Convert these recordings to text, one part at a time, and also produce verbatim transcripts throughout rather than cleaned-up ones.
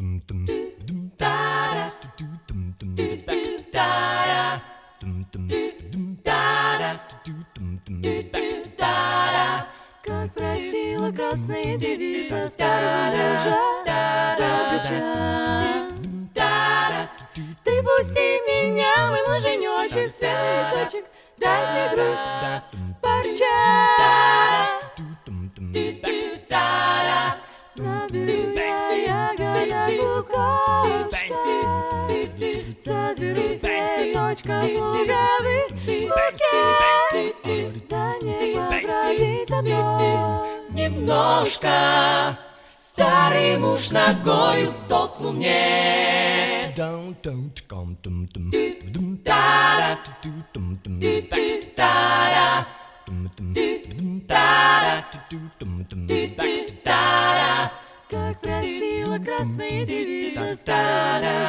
Как просила красная девица старого мужа, ты пусти меня, мой муженечек, светлый лесочек, дай мне грудь парча. Наберу я ягода лукошка, соберу цветочков луговых букет. Дай мне побродить одной Немножко старый муж ногою топнул мне. Как просила красная девица старого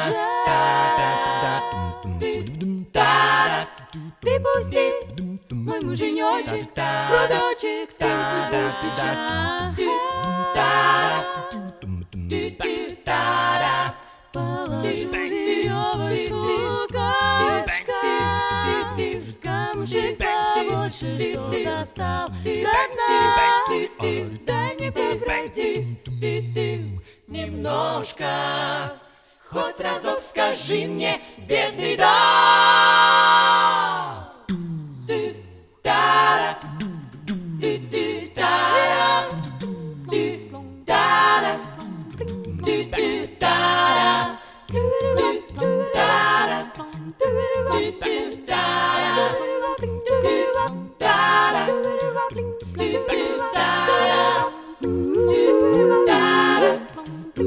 мужа, ты пусти, мой муженечек, грудочек, скинь цветы с плеча. Положу веревочку лукошка, камушек побольше, что достал до дна. Дай мне побродить Немножко, хоть разок скажи мне, бедный, да.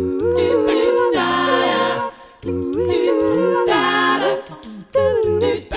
Do